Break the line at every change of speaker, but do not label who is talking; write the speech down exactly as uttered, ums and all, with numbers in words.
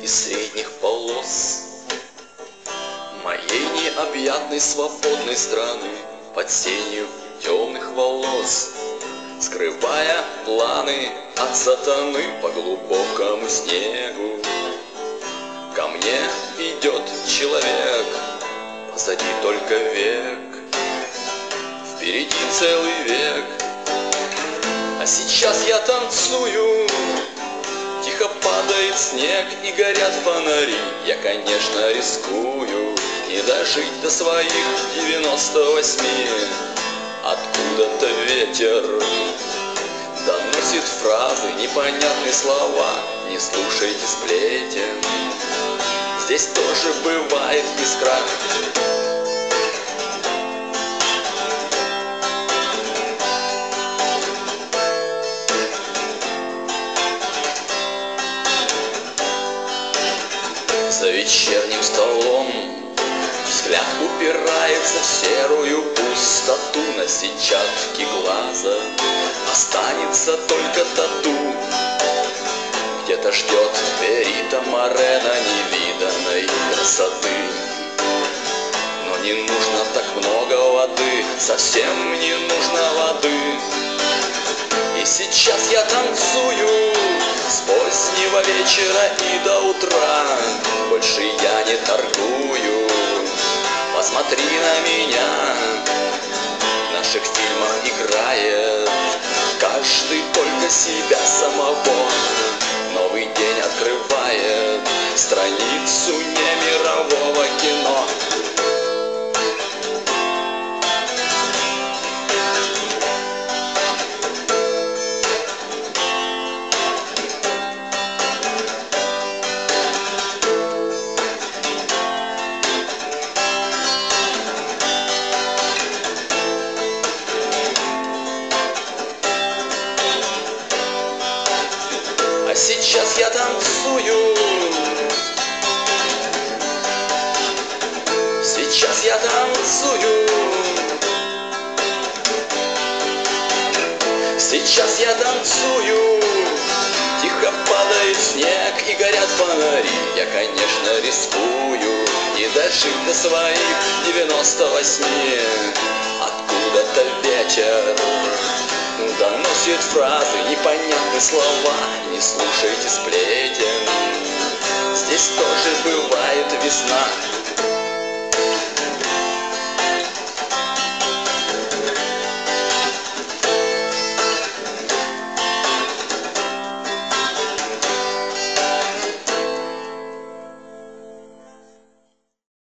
из средних полос моей необъятной свободной страны, под сенью темных волос, скрывая планы от сатаны по глубокому снегу. Ко мне идет человек, позади только век, впереди целый век. А сейчас я танцую, тихо падает снег и горят фонари. Я, конечно, рискую не дожить до своих девяноста восьми. Откуда-то ветер доносит фразы, непонятные слова. Не слушайте сплетен, здесь тоже бывает искра. За вечерним столом взгляд упирается в серую пустоту. На сетчатке глаза останется только тату. Где-то ждет Перита Морено невиданной красоты. Но не нужно так много воды, совсем не нужно воды. И сейчас я танцую с позднего вечера и до утра. Больше я не торгую, посмотри на меня. В наших фильмах играет каждый только себя самого. Новый день открывает страницу немирового кино. А сейчас я танцую, сейчас я танцую, сейчас я танцую. Тихо падает снег и горят фонари. Я, конечно, рискую не дожить до своих девяноста восьми. Откуда-то ветер доносит фразы, непонятные слова. Не слушайте сплетен, здесь тоже бывает весна.